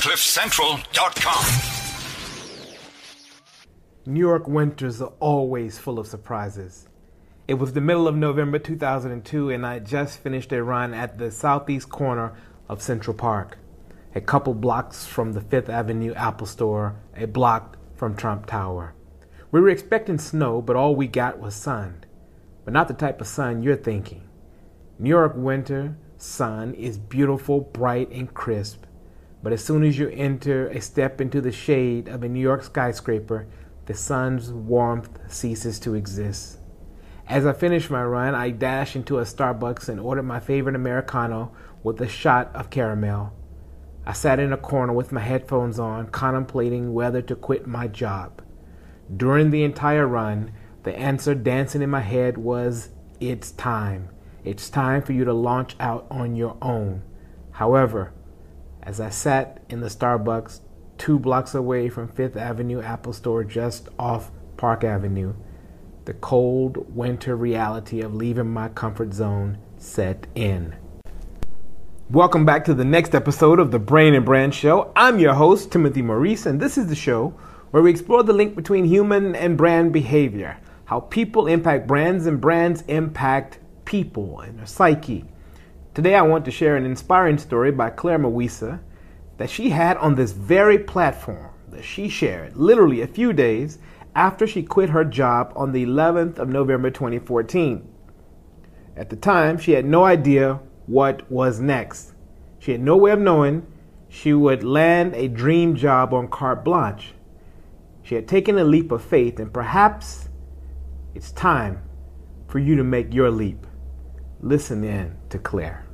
CliffCentral.com. New York winters are always full of surprises. It was the middle of November 2002, and I just finished a run at the southeast corner of Central Park, a couple blocks from the Fifth Avenue Apple Store, a block from Trump Tower. We were expecting snow, but all we got was sun. But not the type of sun you're thinking. New York winter sun is beautiful, bright, and crisp. But as soon as you step into the shade of a New York skyscraper, the sun's warmth ceases to exist. As I finished my run, I dashed into a Starbucks and ordered my favorite Americano with a shot of caramel. I sat in a corner with my headphones on, contemplating whether to quit my job. During the entire run, the answer dancing in my head was, it's time. It's time for you to launch out on your own. However, as I sat in the Starbucks 2 blocks away from Fifth Avenue Apple Store just off Park Avenue, the cold winter reality of leaving my comfort zone set in. Welcome back to the next episode of the Brain and Brand Show. I'm your host, Timothy Maurice, and this is the show where we explore the link between human and brand behavior, how people impact brands and brands impact people and their psyche. Today I want to share an inspiring story by Claire Mawisa that she had on this very platform that she shared literally a few days after she quit her job on the 11th of November 2014. At the time, she had no idea what was next. She had no way of knowing she would land a dream job on carte blanche. She had taken a leap of faith, and perhaps it's time for you to make your leap. Listen in to Claire.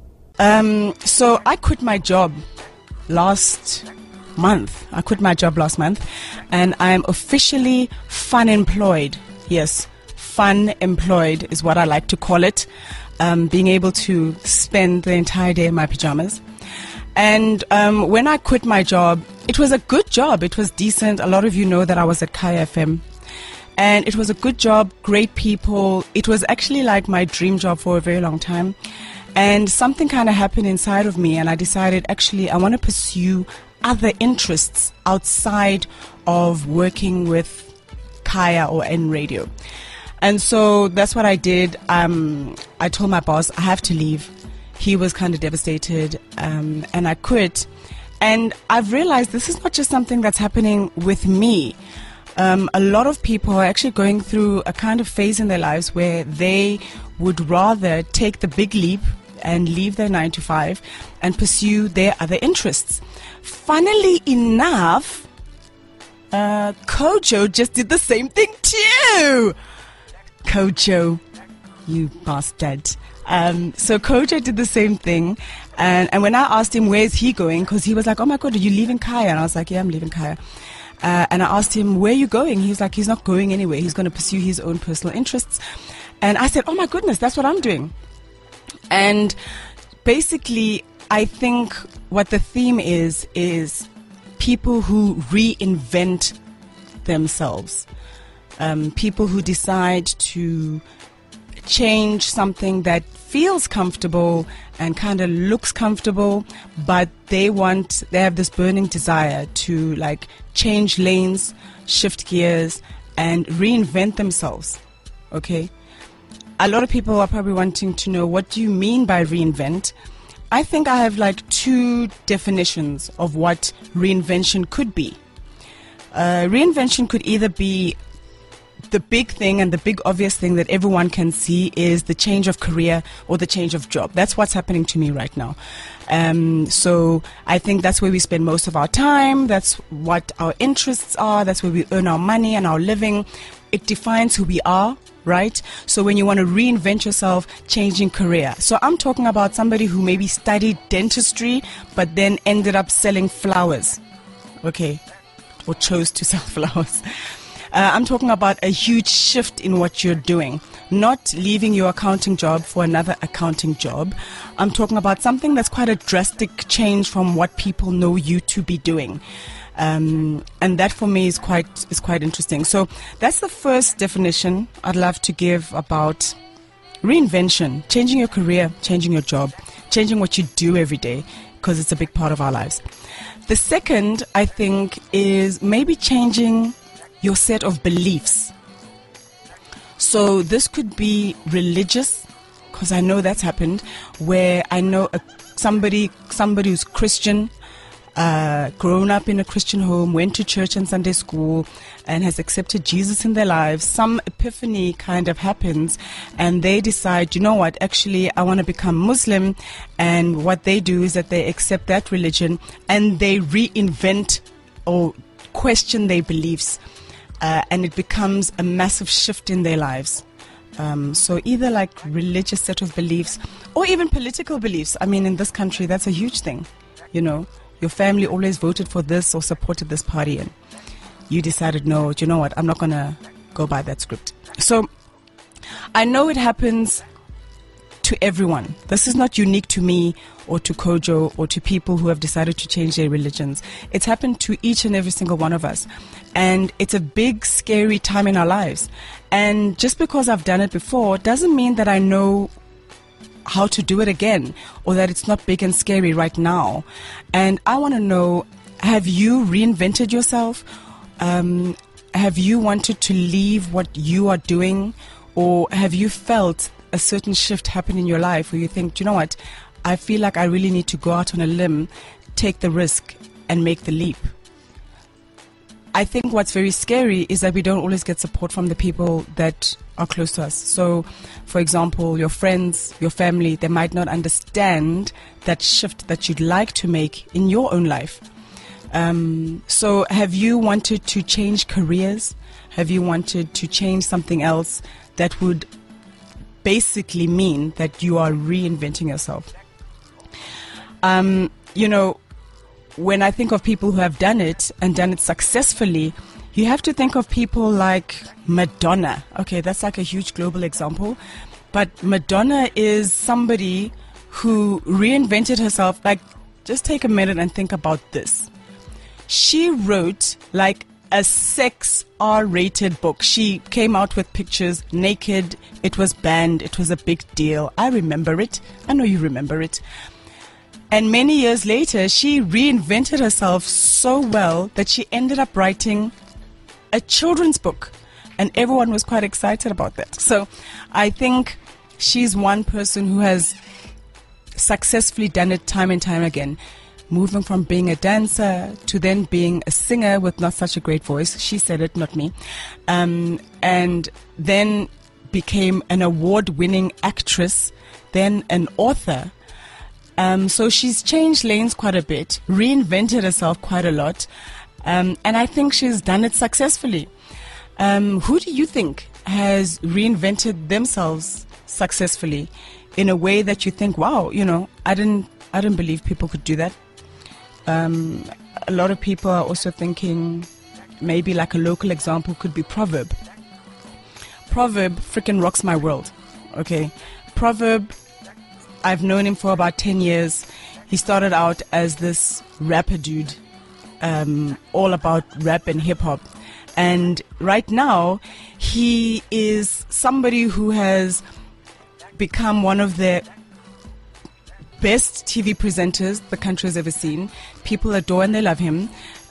So I quit my job last month. And I'm officially fun employed. Yes, fun employed is what I like to call it. Being able to spend the entire day in my pajamas. And when I quit my job, it was a good job. It was decent. A lot of you know that I was at Kaya FM. And it was a good job, great people. It was actually like my dream job for a very long time. And something kind of happened inside of me, and I decided actually I want to pursue other interests outside of working with Kaya or N Radio. And so that's what I did. I told my boss I have to leave. He was kind of devastated, and I quit. And I've realized this is not just something that's happening with me. A lot of people are actually going through a kind of phase in their lives where they would rather take the big leap and leave their 9 to 5 and pursue their other interests. Funnily enough, Kojo just did the same thing too. Kojo, you bastard. So Kojo did the same thing. And when I asked him where's he going, because he was like, oh my God, are you leaving Kaya? And I was like, yeah, I'm leaving Kaya. And I asked him, where are you going? He's like, he's not going anywhere. He's going to pursue his own personal interests. And I said, oh my goodness, that's what I'm doing. And basically, I think what the theme is people who reinvent themselves. People who decide to change something that feels comfortable and kind of looks comfortable, but they have this burning desire to like change lanes, shift gears, and reinvent themselves. Okay? A lot of people are probably wanting to know, what do you mean by reinvent? I think I have like 2 definitions of what reinvention could be. Reinvention could either be the big thing, and the big obvious thing that everyone can see is the change of career or the change of job. That's what's happening to me right now. So I think that's where we spend most of our time. That's what our interests are. That's where we earn our money and our living. It defines who we are, right? So when you want to reinvent yourself, changing career. So I'm talking about somebody who maybe studied dentistry, but then ended up selling flowers, okay, or chose to sell flowers. I'm talking about a huge shift in what you're doing, not leaving your accounting job for another accounting job. I'm talking about something that's quite a drastic change from what people know you to be doing. And that for me is quite interesting. So that's the first definition I'd love to give about reinvention, changing your career, changing your job, changing what you do every day, because it's a big part of our lives. The second, I think, is maybe changing your set of beliefs. So this could be religious, because I know that's happened, where I know somebody who's Christian, grown up in a Christian home, went to church and Sunday school, and has accepted Jesus in their lives. Some epiphany kind of happens, and they decide, you know what, actually I want to become Muslim. And what they do is that they accept that religion and they reinvent or question their beliefs, and it becomes a massive shift in their lives. So either like religious set of beliefs or even political beliefs. I mean, in this country, that's a huge thing. You know, your family always voted for this or supported this party, and you decided, no, do you know what, I'm not going to go by that script. So I know it happens to everyone. This is not unique to me or to Kojo or to people who have decided to change their religions. It's happened to each and every single one of us. And it's a big, scary time in our lives. And just because I've done it before doesn't mean that I know how to do it again, or that it's not big and scary right now. And I want to know, have you reinvented yourself? Have you wanted to leave what you are doing? Or have you felt a certain shift happen in your life where you think, do you know what, I feel like I really need to go out on a limb, take the risk and make the leap? I think what's very scary is that we don't always get support from the people that are close to us. So, for example, your friends, your family, they might not understand that shift that you'd like to make in your own life. So have you wanted to change careers? Have you wanted to change something else that would basically mean that you are reinventing yourself? You know, when I think of people who have done it and done it successfully, you have to think of people like Madonna. Okay, that's like a huge global example. But Madonna is somebody who reinvented herself. Like, just take a minute and think about this. She wrote like a sex R-rated book. She came out with pictures naked. It was banned. It was a big deal. I remember it. I know you remember it. And many years later, she reinvented herself so well that she ended up writing a children's book. And everyone was quite excited about that. So I think she's one person who has successfully done it time and time again. Moving from being a dancer to then being a singer with not such a great voice. She said it, not me. And then became an award-winning actress, then an author. So she's changed lanes quite a bit, reinvented herself quite a lot, and I think she's done it successfully. Who do you think has reinvented themselves successfully in a way that you think, wow, you know, I didn't believe people could do that? A lot of people are also thinking maybe like a local example could be Proverb. Proverb freaking rocks my world. Okay, Proverb, I've known him for about 10 years. He started out as this rapper dude, all about rap and hip hop. And right now, he is somebody who has become one of the best TV presenters the country has ever seen. People adore and they love him.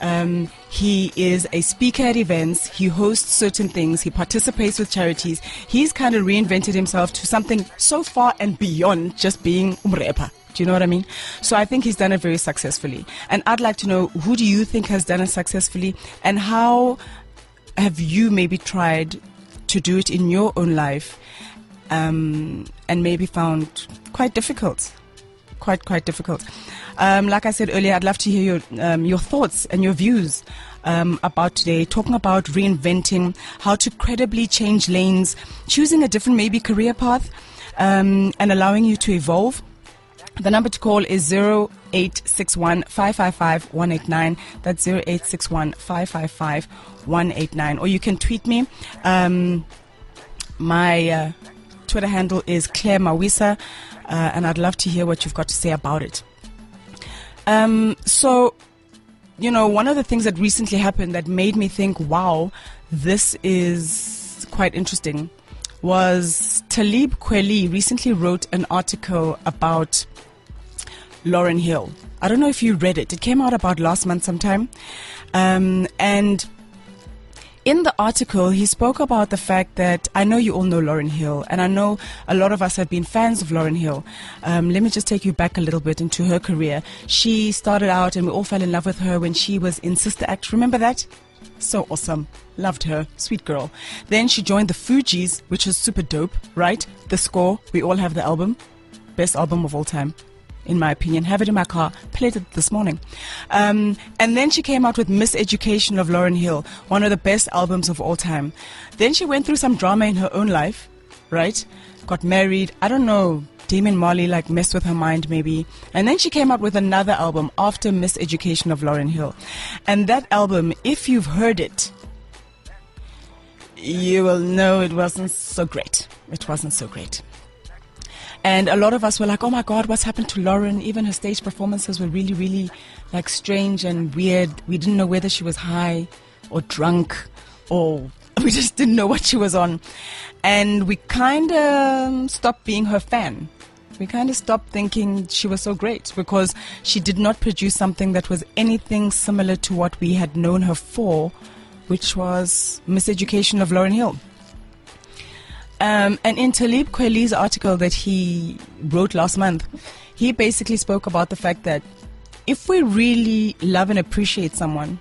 He is a speaker at events. He hosts certain things. He participates with charities. He's kind of reinvented himself to something so far and beyond just being umrepa. Do you know what I mean? So I think he's done it very successfully. And I'd like to know, who do you think has done it successfully? And how have you maybe tried to do it in your own life, and maybe found quite difficult? Quite difficult. Like I said earlier, I'd love to hear your thoughts and your views about today, talking about reinventing, how to credibly change lanes, choosing a different maybe career path, and allowing you to evolve. The number to call is 0861 555 189. That's 0861 555 189. Or you can tweet me. My Twitter handle is Claire Mawisa, and I'd love to hear what you've got to say about it. So, you know, one of the things that recently happened that made me think, wow, this is quite interesting, was Talib Kweli recently wrote an article about Lauryn Hill. I don't know if you read it. It came out about last month sometime. And in the article, he spoke about the fact that, I know you all know Lauryn Hill, and I know a lot of us have been fans of Lauryn Hill. Let me just take you back a little bit into her career. She started out, and we all fell in love with her when she was in Sister Act. Remember that? So awesome. Loved her. Sweet girl. Then she joined the Fugees, which is super dope, right? The Score. We all have the album. Best album of all time, in my opinion. Have it in my car. Played it this morning. And then she came out with Miseducation of Lauryn Hill, one of the best albums of all time. Then she went through some drama in her own life, right? Got married. I don't know. Damien Marley messed with her mind maybe. And then she came out with another album after Miseducation of Lauryn Hill. And that album, if you've heard it, you will know it wasn't so great. It wasn't so great. And a lot of us were like, oh my God, what's happened to Lauryn? Even her stage performances were really, really strange and weird. We didn't know whether she was high or drunk, or we just didn't know what she was on. And we kind of stopped being her fan. We kind of stopped thinking she was so great because she did not produce something that was anything similar to what we had known her for, which was Miseducation of Lauryn Hill. And in Talib Kweli's article that he wrote last month, he basically spoke about the fact that if we really love and appreciate someone,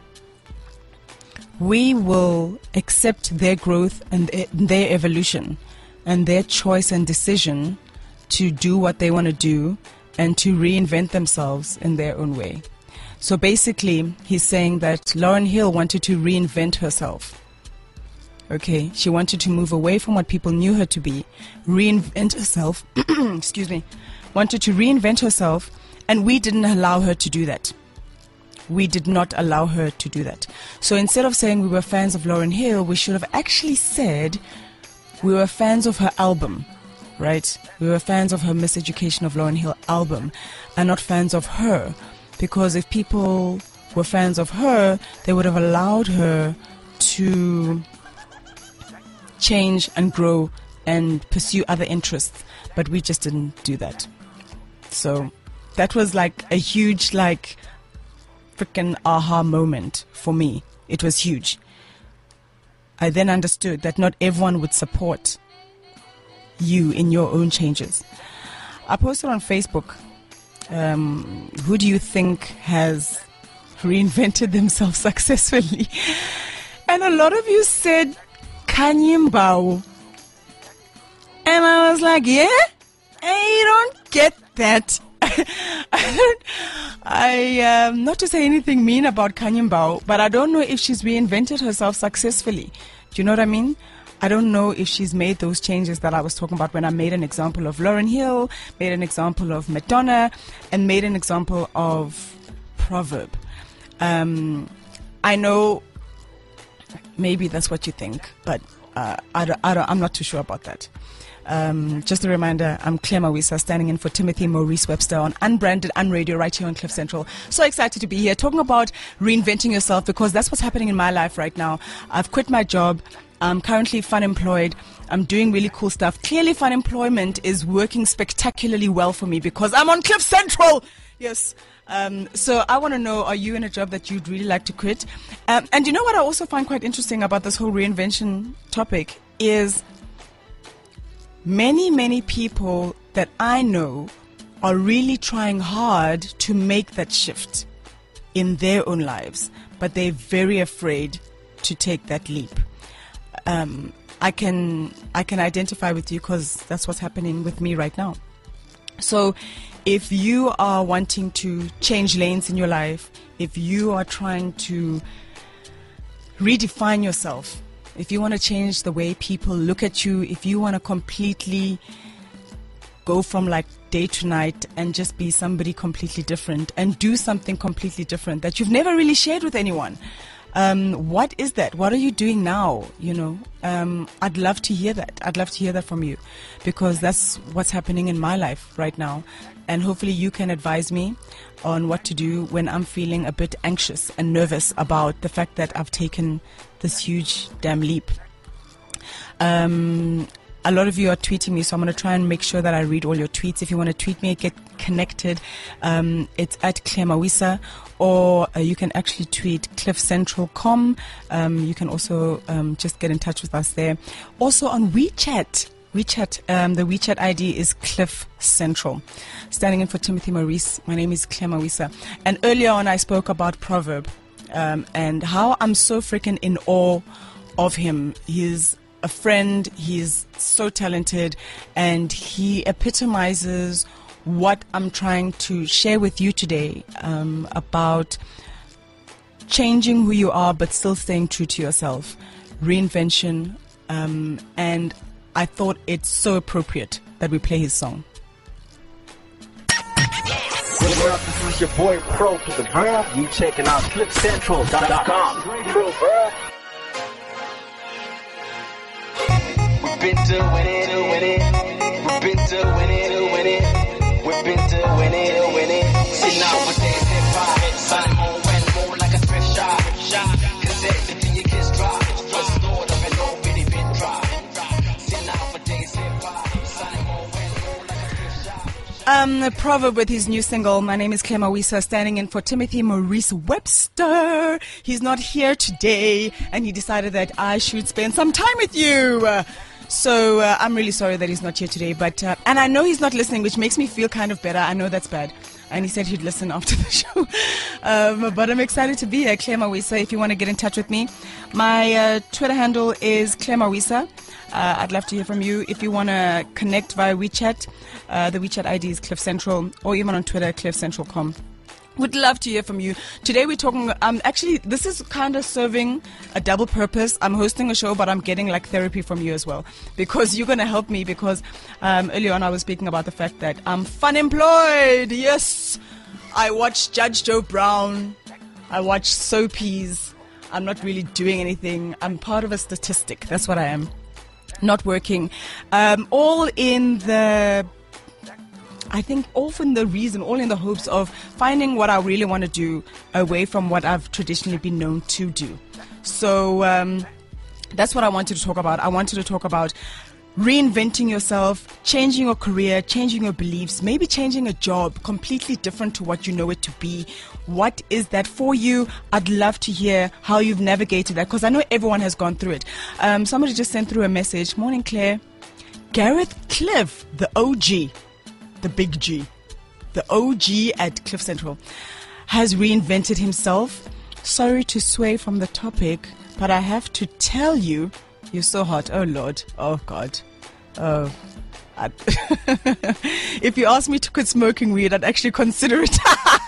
we will accept their growth and their evolution and their choice and decision to do what they want to do and to reinvent themselves in their own way. So basically, he's saying that Lauryn Hill wanted to reinvent herself. Okay, she wanted to move away from what people knew her to be, reinvent herself, excuse me, wanted to reinvent herself, and we didn't allow her to do that. We did not allow her to do that. So instead of saying we were fans of Lauryn Hill, we should have actually said we were fans of her album, right? We were fans of her Miseducation of Lauryn Hill album, and not fans of her. Because if people were fans of her, they would have allowed her to change and grow and pursue other interests, but we just didn't do that. So that was a huge freaking aha moment for me. It was huge. I then understood that not everyone would support you in your own changes. I posted on Facebook, who do you think has reinvented themselves successfully? And a lot of you said Kanye Mbao. And I was like, yeah? I don't get that. Not to say anything mean about Kanye Mbao, but I don't know if she's reinvented herself successfully. Do you know what I mean? I don't know if she's made those changes that I was talking about when I made an example of Lauryn Hill, made an example of Madonna, and made an example of Proverb. I know maybe that's what you think, but I'm not too sure about that. Just a reminder, I'm Claire Mawisa, standing in for Timothy Maurice Webster on Unbranded Unradio right here on Cliff Central. So excited to be here talking about reinventing yourself, because that's what's happening in my life right now. I've quit my job. I'm currently fun employed. I'm doing really cool stuff. Clearly, fun employment is working spectacularly well for me because I'm on Cliff Central. Yes. So I want to know, are you in a job that you'd really like to quit? And you know what I also find quite interesting about this whole reinvention topic is many people that I know are really trying hard to make that shift in their own lives, but they're very afraid to take that leap. I can identify with you because that's what's happening with me right now. So if you are wanting to change lanes in your life, if you are trying to redefine yourself, if you want to change the way people look at you, if you want to completely go from day to night and just be somebody completely different and do something completely different that you've never really shared with anyone, what is that? What are you doing now? I'd love to hear that. I'd love to hear that from you, because that's what's happening in my life right now. And hopefully you can advise me on what to do when I'm feeling a bit anxious and nervous about the fact that I've taken this huge damn leap. a lot of you are tweeting me, so I'm going to try and make sure that I read all your tweets. If you want to tweet me, get connected. It's at Claire Mawisa, or you can actually tweet cliffcentral.com. You can also just get in touch with us there. Also on WeChat. The WeChat ID is Cliff Central. Standing in for Timothy Maurice, my name is Claire Mawisa. And earlier on, I spoke about Proverb and how I'm so freaking in awe of him. He's a friend, he's so talented, and he epitomizes what I'm trying to share with you today about changing who you are but still staying true to yourself, reinvention, and I thought it's so appropriate that we play his song. What up, this is your boy Pro to the Bruh. You checking out cliffcentral.com. Pro, bruh. We've been doing it. We've been doing it. We've been doing it. See, nowadays hip-hop, sign more and more like a thrift shop. Cause everything you kids drop was stored up and already been dropped. See, nowadays hip-hop, sign more and more like a thrift shop. Proverb with his new single. My name is Claire Mawisa, standing in for Timothy Maurice Webster. He's not here today, and he decided that I should spend some time with you. So I'm really sorry that he's not here today, but and I know he's not listening, which makes me feel kind of better. I know that's bad. And he said he'd listen after the show. But I'm excited to be here, Claire Mawisa. If you want to get in touch with me, my Twitter handle is Claire Mawisa. I'd love to hear from you. If you want to connect via WeChat, the WeChat ID is Cliff Central, or even on Twitter, cliffcentral.com. Would love to hear from you. Today we're talking, actually, this is kind of serving a double purpose. I'm hosting a show, but I'm getting like therapy from you as well, because you're going to help me, because earlier on I was speaking about the fact that I'm fun employed. Yes, I watch Judge Joe Brown. I watch soapies. I'm not really doing anything. I'm part of a statistic. That's what I am. Not working. All in the... I think often the reason, all in the hopes of finding what I really want to do away from what I've traditionally been known to do. So that's what I wanted to talk about. I wanted to talk about reinventing yourself, changing your career, changing your beliefs, maybe changing a job completely different to what you know it to be. What is that for you? I'd love to hear how you've navigated that, because I know everyone has gone through it. Somebody just sent through a message. Morning, Claire. Gareth Cliff, the OG. The big G, the OG at Cliff Central, has reinvented himself. Sorry to sway from the topic, but I have to tell you, you're so hot. Oh, Lord. Oh, God. Oh. If you asked me to quit smoking weed, I'd actually consider it.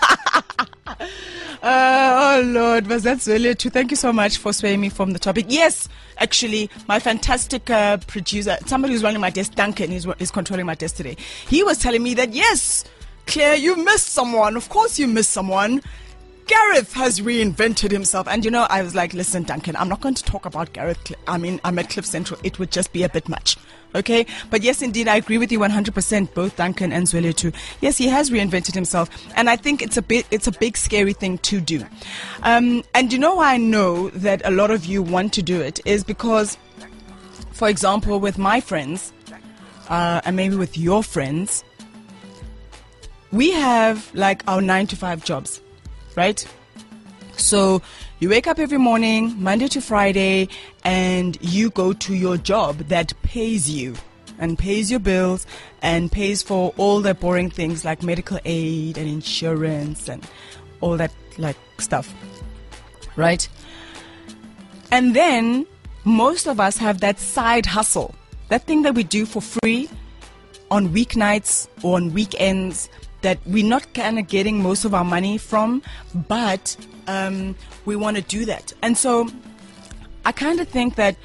Oh, Lord. Was that earlier too? Thank you so much for swaying me from the topic. Yes, actually, my fantastic producer, somebody who's running my desk, Duncan, is controlling my desk today. He was telling me that, yes, Claire, you missed someone. Of course you missed someone. Gareth has reinvented himself. And, you know, I was like, listen, Duncan, I'm not going to talk about Gareth. I'm at Cliff Central. It would just be a bit much. Okay? But yes, indeed, I agree with you 100%, both Duncan and Zweli too. Yes, he has reinvented himself. And I think it's a big, scary thing to do. And you know why I know that a lot of you want to do it is because, for example, with my friends, and maybe with your friends, we have like our 9-to-5 jobs. Right? So you wake up every morning, Monday to Friday, and you go to your job that pays you and pays your bills and pays for all the boring things like medical aid and insurance and all that like stuff. Right? And then most of us have that side hustle, that thing that we do for free on weeknights or on weekends, that we're not kind of getting most of our money from, but we want to do that. And so I kind of think that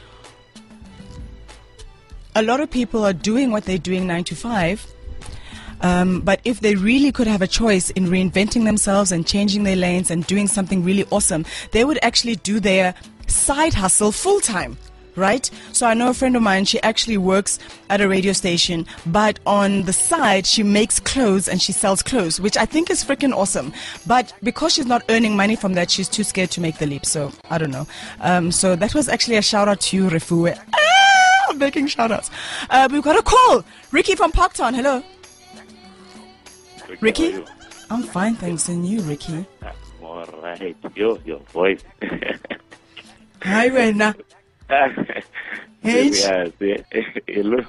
a lot of people are doing what they're doing 9 to 5, but if they really could have a choice in reinventing themselves and changing their lanes and doing something really awesome, they would actually do their side hustle full time. Right? So I know a friend of mine, she actually works at a radio station, but on the side, she makes clothes and she sells clothes, which I think is freaking awesome. But because she's not earning money from that, she's too scared to make the leap. So I don't know. So that was actually a shout out to you, Refuwe. making shout-outs. We've got a call. Ricky from Parktown. Hello. Ricky? I'm fine, thanks. And you, Ricky? All right. Your voice. Hi, Wena. Yes. Hello.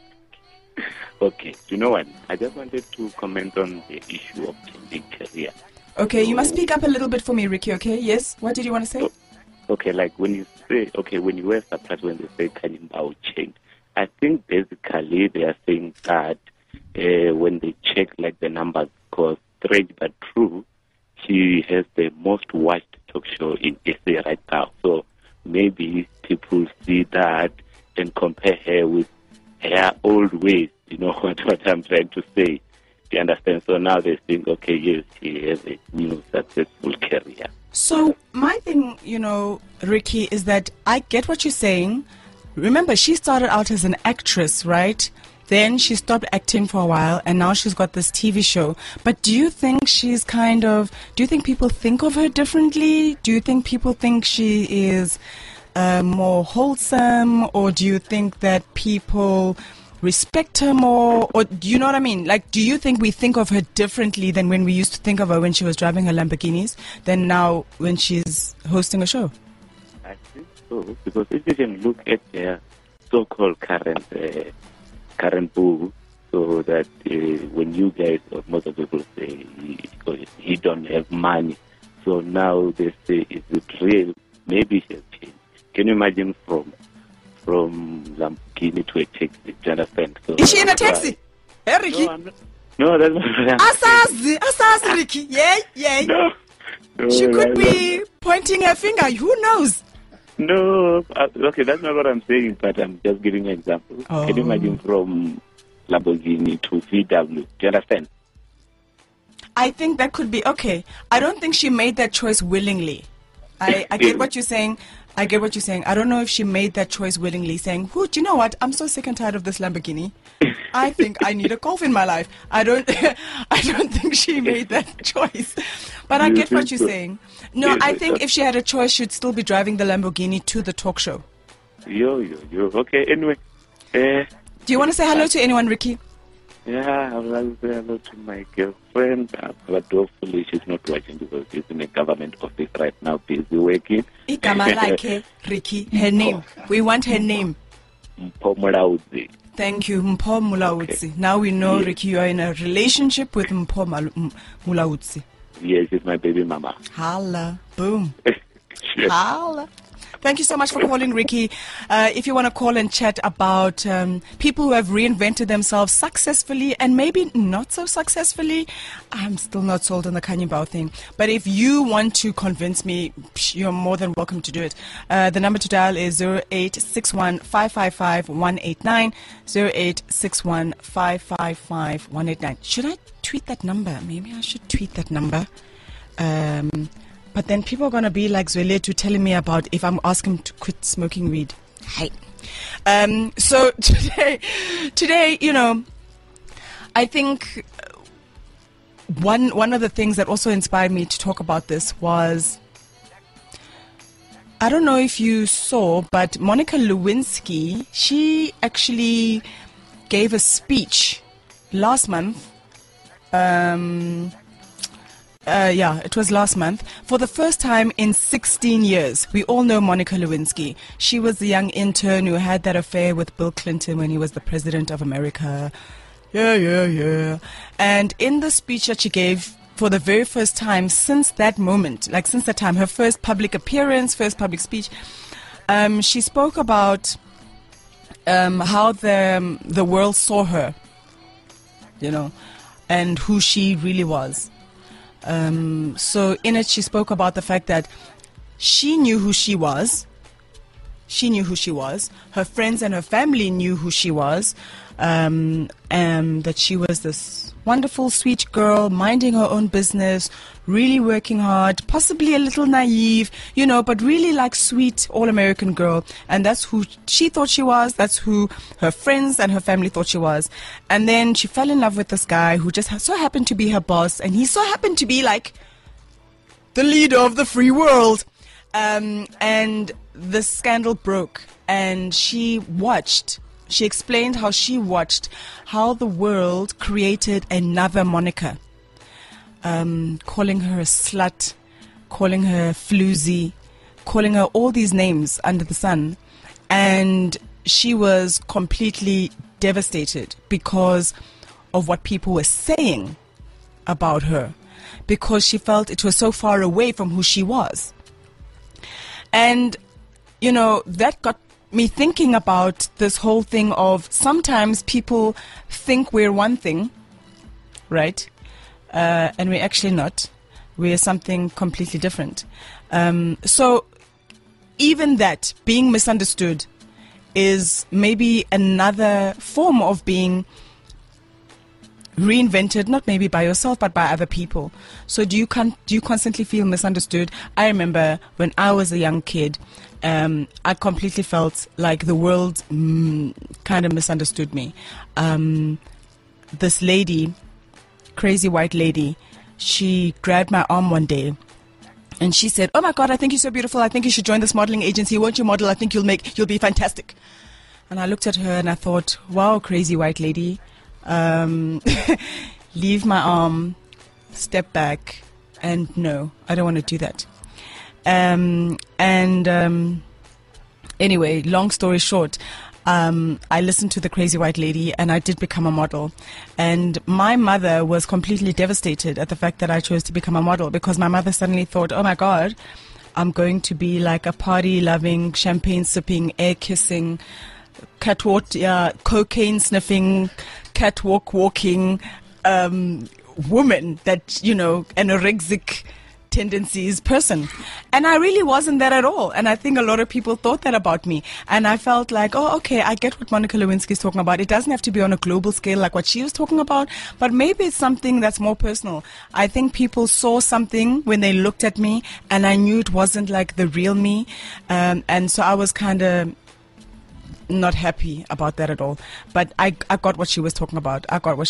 Okay. You know what? I just wanted to comment on the issue of changing career. Okay, you must speak up a little bit for me, Ricky, okay? Yes? What did you want to say? Okay, like when you say, when you were surprised when they say Kanimbao change, I think basically they are saying that when they check like the numbers, because strange but true, she has the most watched talk show in SA right now. So maybe people see that and compare her with her old ways. You know what I'm trying to say? You understand? So now they think, okay, yes, she has a new successful career. So my thing, Ricky, is that I get what you're saying. Remember, she started out as an actress, right? Then she stopped acting for a while, and now she's got this TV show. But do you think she's do you think people think of her differently? Do you think people think she is more wholesome? Or do you think that people respect her more? Or do you know what I mean? Like, do you think we think of her differently than when we used to think of her when she was driving her Lamborghinis than now when she's hosting a show? I think so, because if you can look at their so-called current boo, so that when you guys, or most of the people say he don't have money, so now they say, is it real? Maybe she has changed. Can you imagine from Lamborghini to a taxi? Do you understand? So is she in a taxi? Hey, Ricky? No, that's not Asazi, Ricky. Yeah. No, she could be pointing her finger. Who knows? No, okay, that's not what I'm saying, but I'm just giving an example. Oh. Can you imagine from Lamborghini to VW? Do you understand? I think that could be okay. I don't think she made that choice willingly. I get what you're saying. I don't know if she made that choice willingly, saying, do you know what? I'm so sick and tired of this Lamborghini. I think I need a golf in my life. I don't think she made that choice. But I get what you're saying. No, I think if she had a choice, she'd still be driving the Lamborghini to the talk show. Yo. Okay, anyway. Do you want to say hello to anyone, Ricky? Yeah, I would like to say hello to my girlfriend, but hopefully she's not watching because she's in a government office right now, busy working. Igama like Ricky, her name. We want her name. Mpho Mulaudzi. Thank you, Mpho Mulaudzi. Okay. Now we know, yes. Ricky, you are in a relationship with Mpho Mulaudzi. Yes, she's my baby mama. Holla. Boom. Sure. Holla. Thank you so much for calling, Ricky. If you want to call and chat about people who have reinvented themselves successfully and maybe not so successfully, I'm still not sold on the Kanimbao thing. But if you want to convince me, you're more than welcome to do it. The number to dial is 0861 555 189, 0861 555 189. Should I tweet that number? Maybe I should tweet that number. But then people are going to be like Zweletu telling me about if I'm asking him to quit smoking weed. Hey. So today, I think one of the things that also inspired me to talk about this was, I don't know if you saw, but Monica Lewinsky, she actually gave a speech last month. It was last month. For the first time in 16 years, we all know Monica Lewinsky. She was the young intern who had that affair with Bill Clinton when he was the president of America. Yeah. And in the speech that she gave for the very first time since that moment, like since that time, her first public appearance, first public speech, she spoke about how the world saw her, and who she really was. So in it, she spoke about the fact that she knew who she was. Her friends and her family knew who she was. And that she was this wonderful, sweet girl, minding her own business, really working hard, possibly a little naive, but really like sweet, all-American girl. And that's who she thought she was. That's who her friends and her family thought she was. And then she fell in love with this guy who just so happened to be her boss. And he so happened to be like the leader of the free world. And the scandal broke. and she explained how she watched how the world created another Monica, calling her a slut, calling her floozy, calling her all these names under the sun. And she was completely devastated because of what people were saying about her, because she felt it was so far away from who she was. And, you know, that got me thinking about this whole thing of sometimes people think we're one thing, right? And we're actually not. We're something completely different. So even that, being misunderstood, is maybe another form of being reinvented, not maybe by yourself, but by other people. So do you constantly feel misunderstood? I remember when I was a young kid, I completely felt like the world kind of misunderstood me. This lady, crazy white lady, she grabbed my arm one day and she said, "Oh my God, I think you're so beautiful. I think you should join this modeling agency. Won't you model? I think you'll be fantastic." And I looked at her and I thought, wow, crazy white lady, leave my arm, step back, and no, I don't want to do that. Anyway, long story short, I listened to the crazy white lady and I did become a model. And my mother was completely devastated at the fact that I chose to become a model, because my mother suddenly thought, oh my God, I'm going to be like a party-loving, champagne-sipping, air-kissing, catwalk, cocaine-sniffing, catwalk-walking woman that, you know, anorexic tendencies person. And I really wasn't that at all. And I think a lot of people thought that about me. And I felt like, oh, okay, I get what Monica Lewinsky is talking about. It doesn't have to be on a global scale like what she was talking about, but maybe it's something that's more personal. I think people saw something when they looked at me and I knew it wasn't like the real me. And so I was kind of not happy about that at all. But I got what she was talking about.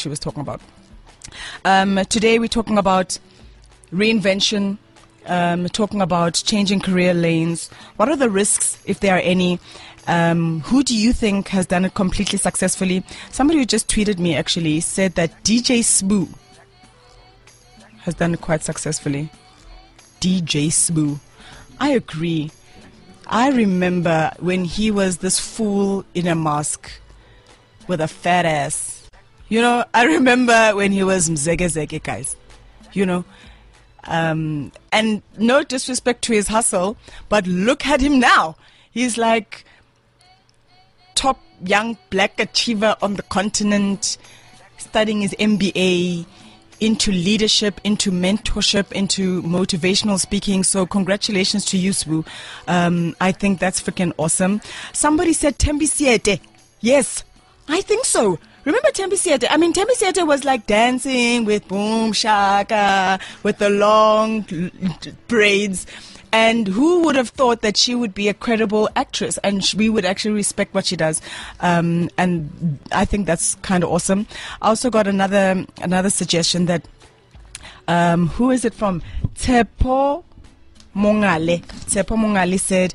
Today we're talking about reinvention, talking about changing career lanes. What are the risks, if there are any? Who do you think has done it completely successfully? Somebody who just tweeted me actually said that DJ Sbu has done it quite successfully. DJ Sbu. I agree. I remember when he was this fool in a mask with a fat ass. You know, I remember when he was Mzege, guys. You know, and no disrespect to his hustle, but look at him now. He's like top young black achiever on the continent, studying his MBA, into leadership, into mentorship, into motivational speaking. So congratulations to you, Sbu. I think that's freaking awesome. Somebody said Thembi Siete. Yes, I think so. Remember Thembi Siete? I mean, Thembi Siete was like dancing with Boom Shaka, with the long braids. And who would have thought that she would be a credible actress and we would actually respect what she does? And I think that's kind of awesome. I also got another suggestion that, who is it from? Tepo Mongale. Tepo Mongale said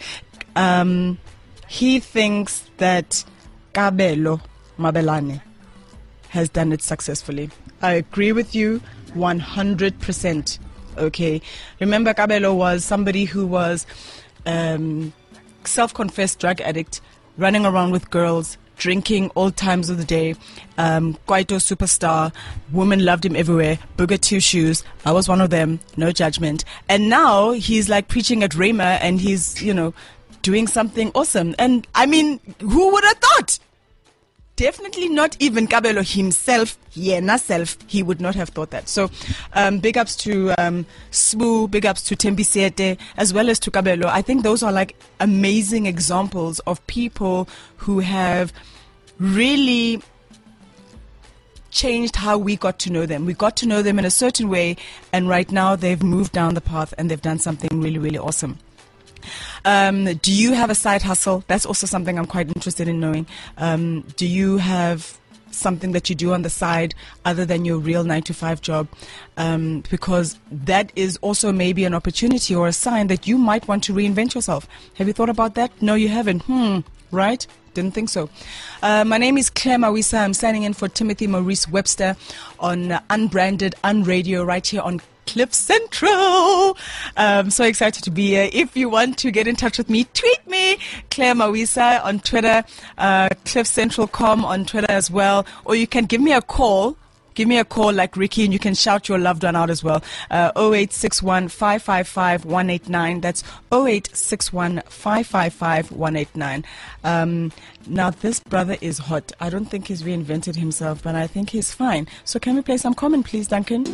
he thinks that Kabelo Mabelane has done it successfully. I agree with you 100%. Okay. Remember, Kabelo was somebody who was self-confessed drug addict, running around with girls, drinking all times of the day, Kwaito superstar, women loved him everywhere, booger two shoes, I was one of them, no judgment. And now he's like preaching at Rhema and he's, you know, doing something awesome. And I mean, who would have thought? Definitely not even Kabelo himself, he would not have thought that. So big ups to Sbu, big ups to Thembi Siete, as well as to Kabelo. I think those are like amazing examples of people who have really changed how we got to know them. We got to know them in a certain way, and right now they've moved down the path and they've done something really, really awesome. Do you have a side hustle? That's also something I'm quite interested in knowing. Do you have something that you do on the side other than your real 9-to-5 job? Because that is also maybe an opportunity or a sign that you might want to reinvent yourself. Have you thought about that? No, you haven't. right? Didn't think so. My name is Claire Mawisa. I'm standing in for Timothy Maurice Webster on Unbranded, Unradio, right here on Cliff Central. So excited to be here. If you want to get in touch with me, tweet me, Claire Mawisa on Twitter, CliffCentral.com on Twitter as well, or you can give me a call. Give me a call like Ricky, and you can shout your loved one out as well. 0861 555 189. That's 0861 555 189. Now, this brother is hot. I don't think he's reinvented himself, but I think he's fine. So can we play some Common, please, Duncan?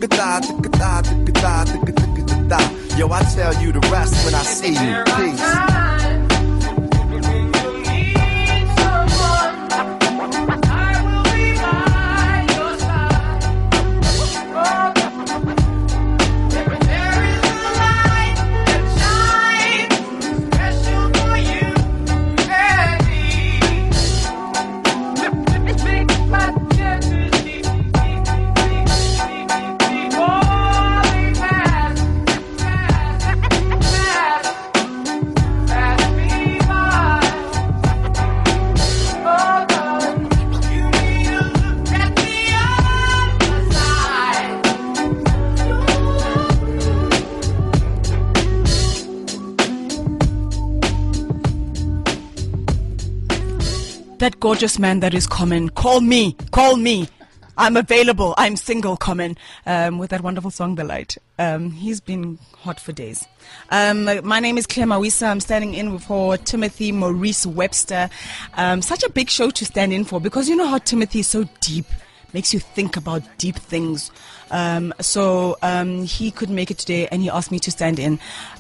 Yo, I tell you the rest when I see you. Peace. That gorgeous man that is Common. Call me. I'm available. I'm single, Common. With that wonderful song, The Light. He's been hot for days. My name is Claire Mawisa. I'm standing in for Timothy Maurice Webster. Such a big show to stand in for, because you know how Timothy is so deep. Makes you think about deep things. So he couldn't make it today, and he asked me to stand in.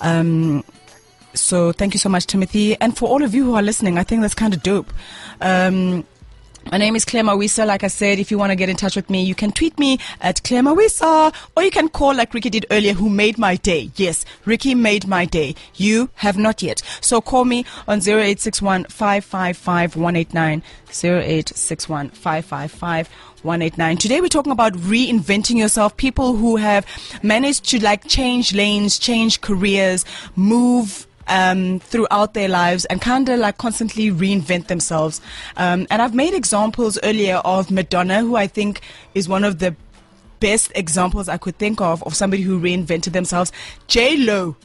So thank you so much, Timothy. And for all of you who are listening, I think that's kind of dope. My name is Claire Mawisa. Like I said, if you want to get in touch with me, you can tweet me at Claire Mawisa, or you can call like Ricky did earlier, who made my day. Yes, Ricky made my day. You have not yet. So call me on 0861 555 189. 0861 555 189. Today we're talking about reinventing yourself. People who have managed to like change lanes, change careers, move throughout their lives, and kind of like constantly reinvent themselves. And I've made examples earlier of Madonna, who I think is one of the best examples I could think of somebody who reinvented themselves. J-Lo.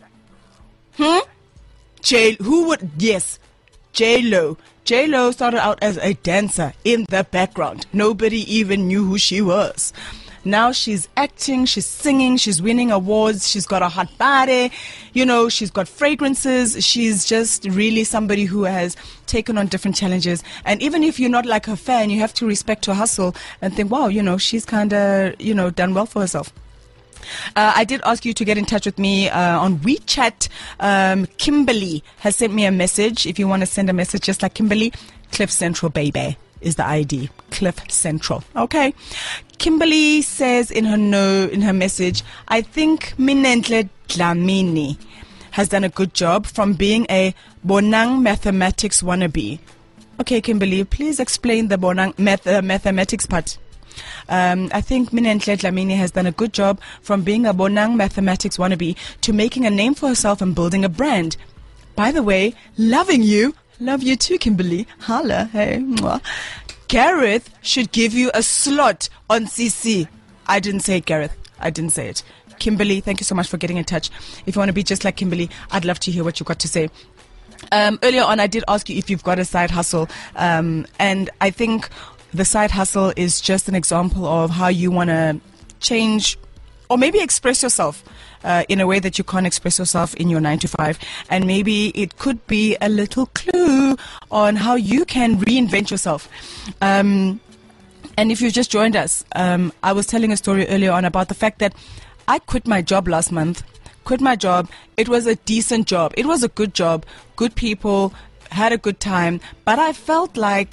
J-Lo. J-Lo started out as a dancer in the background. Nobody even knew who she was. Now she's acting, she's singing, she's winning awards, she's got a hot body, you know, she's got fragrances. She's just really somebody who has taken on different challenges. And even if you're not like her fan, you have to respect her hustle and think, wow, you know, she's kind of, you know, done well for herself. I did ask you to get in touch with me on WeChat. Kimberly has sent me a message. If you want to send a message just like Kimberly, Cliff Central baby is the ID. Cliff Central. Okay. Kimberly says in her message, I think Minentle Dlamini has done a good job from being a Bonang mathematics wannabe. Okay, Kimberly, please explain the Bonang mathematics part. I think Minentle Dlamini has done a good job from being a Bonang mathematics wannabe to making a name for herself and building a brand. By the way, loving you. Love you too, Kimberly. Holla. Hey. Mwah. Gareth should give you a slot on CC. I didn't say it, Gareth. I didn't say it. Kimberly, thank you so much for getting in touch. If you want to be just like Kimberly, I'd love to hear what you've got to say. Earlier on, I did ask you if you've got a side hustle. And I think the side hustle is just an example of how you want to change or maybe express yourself in a way that you can't express yourself in your 9 to 5. And maybe it could be a little clue on how you can reinvent yourself. And if you just joined us, I was telling a story earlier on about the fact that I quit my job last month. Quit my job. It was a decent job. It was a good job. Good people, had a good time. But I felt like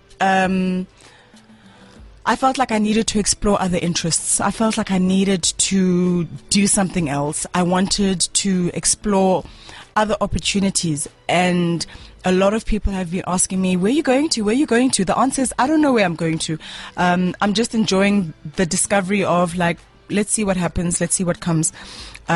I needed to explore other interests. I felt like I needed to do something else. I wanted to explore other opportunities. And a lot of people have been asking me, where are you going to? Where are you going to? The answer is, I don't know where I'm going to. I'm just enjoying the discovery of like, let's see what happens. Let's see what comes.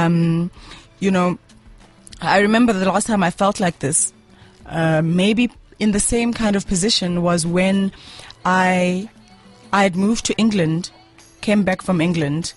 You know, I remember the last time I felt like this. Maybe in the same kind of position was when I had moved to England, came back from England,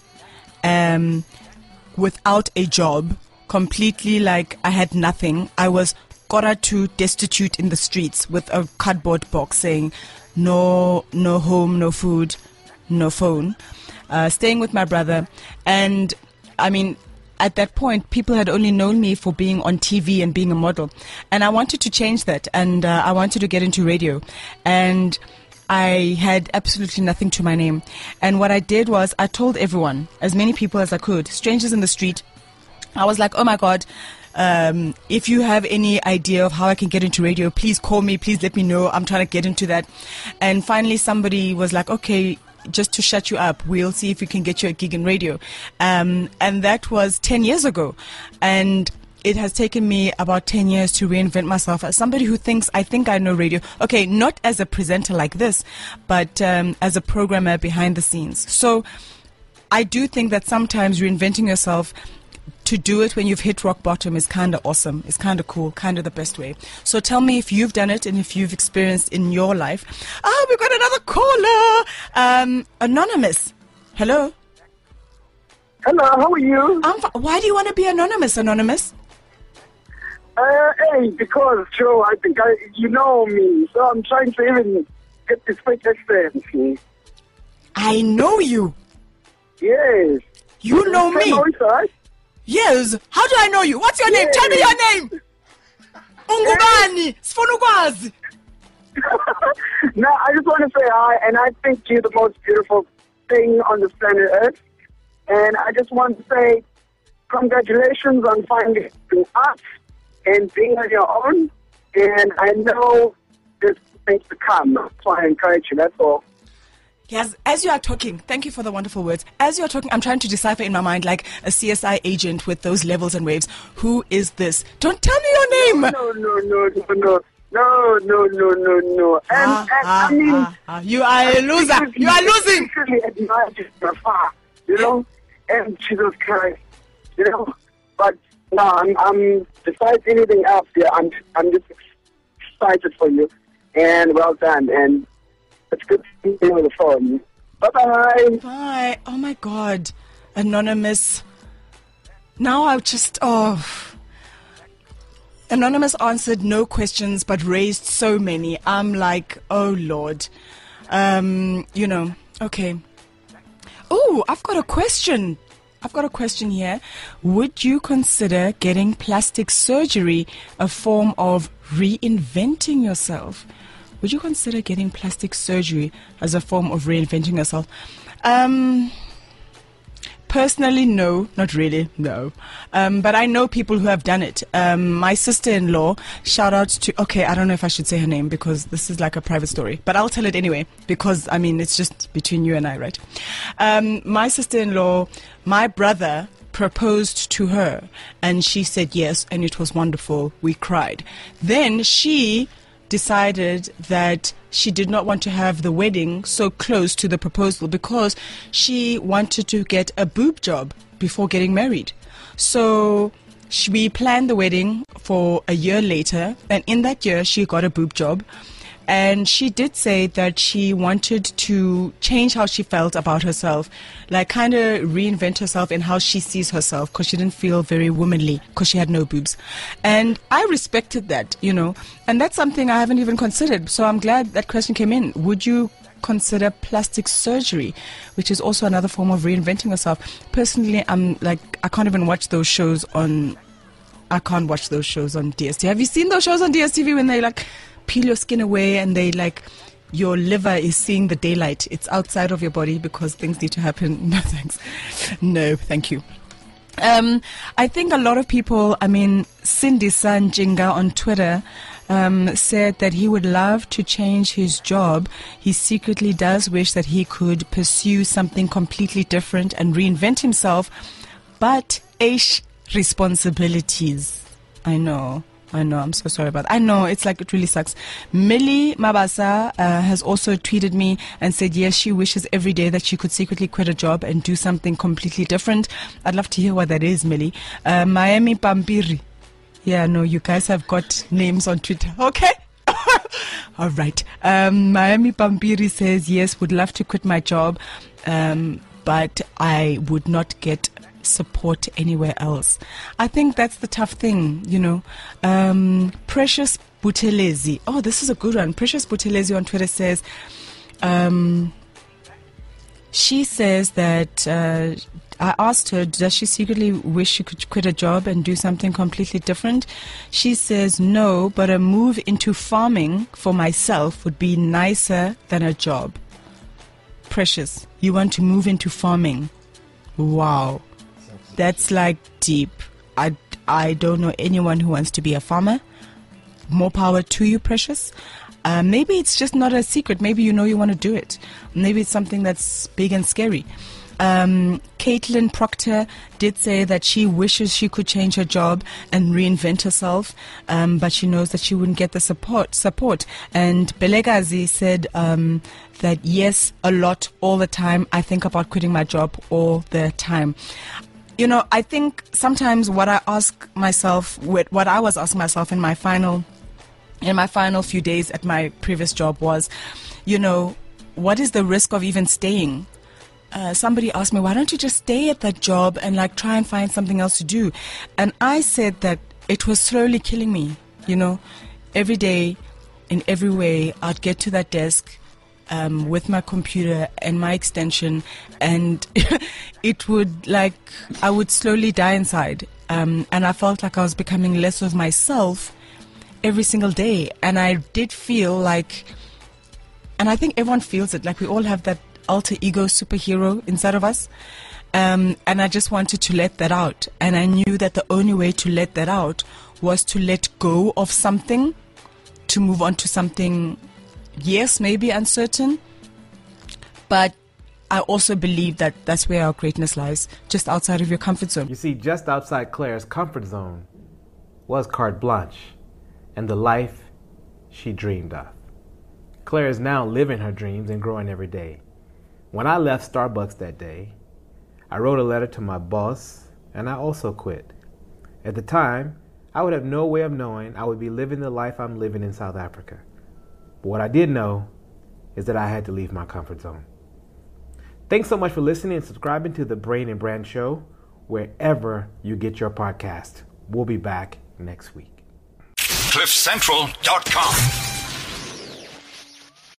without a job, completely like I had nothing. I was koratu, destitute in the streets with a cardboard box saying no home, no food, no phone, staying with my brother. And I mean, at that point, people had only known me for being on TV and being a model. And I wanted to change that. And I wanted to get into radio. And I had absolutely nothing to my name. And what I did was I told everyone, as many people as I could, strangers in the street. I was like, oh my God, if you have any idea of how I can get into radio, please call me. Please let me know. I'm trying to get into that. And finally, somebody was like, okay, just to shut you up, we'll see if we can get you a gig in radio. And that was 10 years ago. And it has taken me about 10 years to reinvent myself as somebody who thinks I think I know radio. Okay, not as a presenter like this, but as a programmer behind the scenes. So I do think that sometimes reinventing yourself, to do it when you've hit rock bottom, is kind of awesome. It's kind of cool, kind of the best way. So tell me if you've done it and if you've experienced in your life. Oh, we've got another caller. Anonymous. Hello. Hello, how are you? Why do you want to be anonymous, Anonymous? Hey, because, Joe, I think you know me, so I'm trying to even get this fake accent. I know you. Yes. You know me. Voice, right? Yes. How do I know you? What's your name? Tell me your name. Ungubani. Sifuna ukwazi. No, I just want to say hi, and I think you're the most beautiful thing on this planet Earth. And I just want to say congratulations on finding us and being on your own. And I know there's things to come. That's why I encourage you. That's all. Yes, as you are talking, thank you for the wonderful words. As you are talking, I'm trying to decipher in my mind like a CSI agent with those levels and waves. Who is this? Don't tell me your name. No. I mean, you are a loser. You are losing. You know, and Jesus Christ, you know. But no, I'm besides anything else, yeah, I'm just excited for you, and well done, and it's good to be on the phone. Bye-bye. Bye. Oh my God, Anonymous. Now I've just Anonymous answered no questions but raised so many. I'm like, oh Lord. You know, okay. Oh, I've got a question. Here. Would you consider getting plastic surgery a form of reinventing yourself? Would you consider getting plastic surgery as a form of reinventing yourself? Personally, no, not really, no. But I know people who have done it. My sister-in-law, shout out to, okay, I don't know if I should say her name because this is like a private story, but I'll tell it anyway because, I mean, it's just between you and I, right? My sister-in-law, my brother proposed to her and she said yes and it was wonderful. We cried. Then she decided that she did not want to have the wedding so close to the proposal because she wanted to get a boob job before getting married. So we planned the wedding for a year later, and in that year she got a boob job. And she did say that she wanted to change how she felt about herself, like kind of reinvent herself in how she sees herself because she didn't feel very womanly because she had no boobs. And I respected that, you know, and that's something I haven't even considered. So I'm glad that question came in. Would you consider plastic surgery, which is also another form of reinventing yourself? Personally, I'm like, I can't even watch those shows on, I can't watch those shows on DSTV. Have you seen those shows on DSTV when they like peel your skin away and they like your liver is seeing the daylight? It's outside of your body because things need to happen. No thanks. No, thank you. I think a lot of people, I mean, Cindy Sanjinga on Twitter said that he would love to change his job. He secretly does wish that he could pursue something completely different and reinvent himself, but responsibilities. I know, I'm so sorry about that. I know, it's like, it really sucks. Millie Mabasa has also tweeted me and said, yes, she wishes every day that she could secretly quit a job and do something completely different. I'd love to hear what that is, Millie. Miami Pampiri. Yeah, no, you guys have got names on Twitter. Okay. All right. Miami Pampiri says, yes, would love to quit my job, but I would not get support anywhere else. I think that's the tough thing, you know. Precious Butelezi. Oh, this is a good one. Precious Butelezi on Twitter says, she says that I asked her, does she secretly wish she could quit a job and do something completely different? She says no, but a move into farming for myself would be nicer than a job. Precious, you want to move into farming? Wow. That's like deep. I don't know anyone who wants to be a farmer. More power to you, Precious. Maybe it's just not a secret. Maybe you know you want to do it. Maybe it's something that's big and scary. Caitlin Proctor did say that she wishes she could change her job and reinvent herself, but she knows that she wouldn't get the support. And Belegazi said that yes, a lot, all the time. I think about quitting my job all the time. You know, I think sometimes what I ask myself, what I was asking myself in my final few days at my previous job was, you know, what is the risk of even staying? Somebody asked me, why don't you just stay at that job and like try and find something else to do? And I said that it was slowly killing me, you know. Every day, in every way, I'd get to that desk with my computer and my extension, and it would like, I would slowly die inside. And I felt like I was becoming less of myself every single day. And I did feel like, and I think everyone feels it, like we all have that alter ego superhero inside of us, and I just wanted to let that out, and I knew that the only way to let that out was to let go of something, to move on to something, yes, maybe uncertain, but I also believe that that's where our greatness lies, just outside of your comfort zone. You see, just outside Claire's comfort zone was carte blanche and the life she dreamed of. Claire is now living her dreams and growing every day. When I left Starbucks that day, I wrote a letter to my boss, and I also quit. At the time, I would have no way of knowing I would be living the life I'm living in South Africa. But what I did know is that I had to leave my comfort zone. Thanks so much for listening and subscribing to the Brain and Brand Show, wherever you get your podcast. We'll be back next week. CliffCentral.com